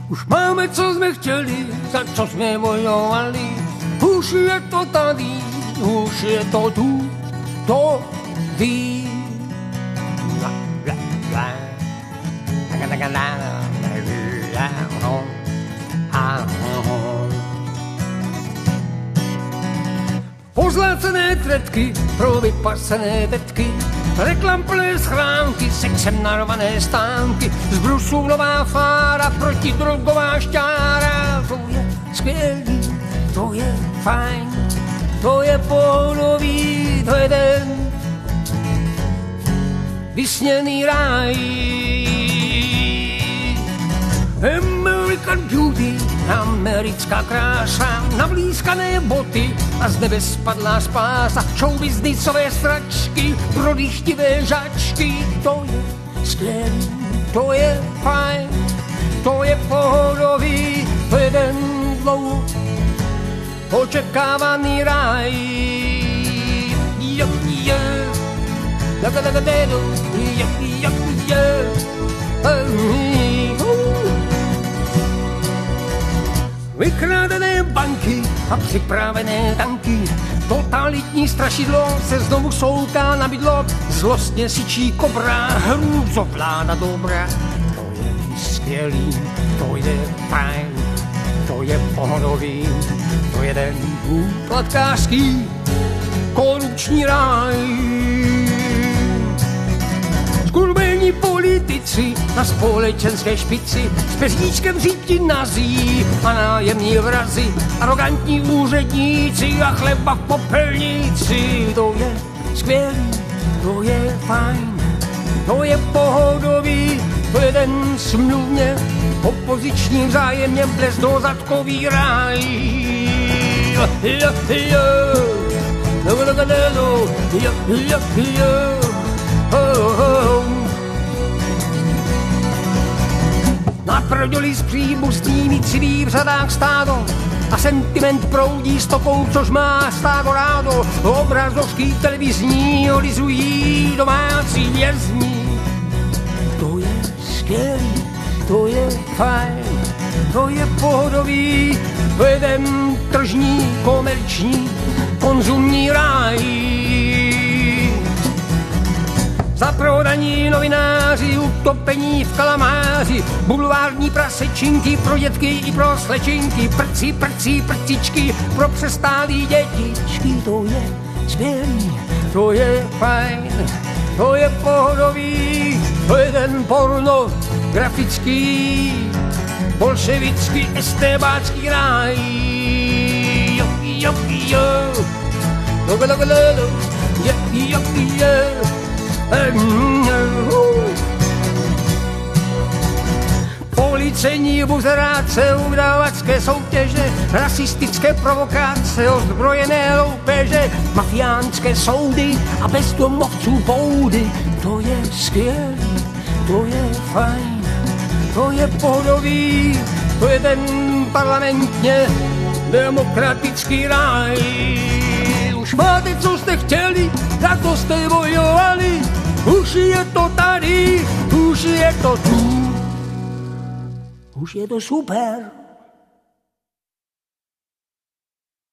Už máme, co jsme chtěli, za co jsme bojovali. Už je to tady, už je to tu, to ví. Pozlácené tretky pro vypasené tetky, reklam plné schránky, sexem narvané stánky, z Brusu nová fára, protidrogová šťára. To je skvělý, to je fajn, to je pohodový, to je ten vysněný ráj. American Beauty, americká krása, navlískané boty a z nebe spadlá spása, showbiznisové sračky, prodychtivé žačky. To je skvělý, to je fajn, to je pohodový, to je ten dlouho očekávaný ráj. Vykrádené banky a připravené tanky, totalitní strašidlo se znovu souká na bydlo, zlostně syčí kobra, hrůzo vláda dobrá. To je skvělý, to je fajn, to je pohodový, to je ten úplatkářský korupční ráj. Skurvení politici na společenské špici s peříčkem říti nazí a nájemní vrazi, arrogantní úředníci a chleba v popelnici. To je skvělý, to je fajn, to je pohodový, to je ten smluvně opoziční vzájemně blezdozadkový ráj. Naprodili s příbuznými civí v řadách stádo a sentiment proudí stokou, což má stádo rádo. Obrazovky televizní olizují domácí vězni. To je skvělý, to je fajn, to je pohodový, to je ten tržní, komerční, konzumní ráj. Zaprodaní novináři, utopení v kalamáři, bulvární prasečinky pro dětky i pro slečinky, prcičky pro přestálý dětičky. To je skvělý, to je fajn, to je pohodový, to je ten porno grafický, bolševický, estébácký ráj. Policejní buzeráce, udavačské soutěže, rasistické provokace, ozbrojené loupeže, mafiánské soudy a bezdomovců boudy. To je skvělý, to je fajn, to je pohodový, to je ten parlamentně demokratický ráj. Už máte, co jste chtěli, za to jste bojovali, už je to tady, už je to tu, už je to super.